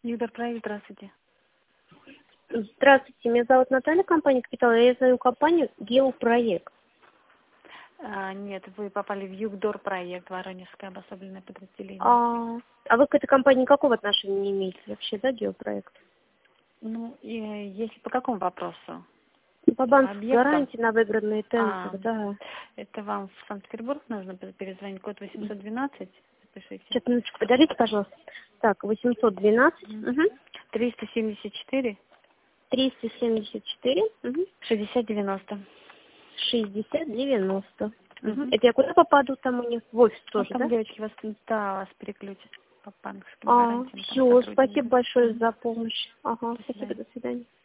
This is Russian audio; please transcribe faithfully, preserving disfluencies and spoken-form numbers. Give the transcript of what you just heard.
Югдор проект, здравствуйте. Здравствуйте, меня зовут Наталья, компания «Капитал». Я звоню компанию «Геопроект». А, нет, вы попали в Югдор проект, Воронежское обособленное подразделение. А, а вы к этой компании какого отношения не имеете вообще, да, «Геопроект»? Ну, и, если по какому вопросу? По банковской Объектам? гарантии на выигранные А, тендеры, да. это вам в Санкт-Петербург нужно перезвонить, код восемьсот двенадцать, запишите. Сейчас, минуточку, подождите, пожалуйста. Так, восемьсот двенадцать, угу. триста семьдесят четыре, триста семьдесят четыре, угу. шестьдесят девяносто. шестьдесят девяносто. Угу. Угу. Это я куда попаду там у них? В офис Ну, тоже, там да? девочки вас, да, вас переключат по банковским А, гарантиям. там все, сотрудники. спасибо большое Мгм. за помощь. Ага, До спасибо, свидания. до свидания.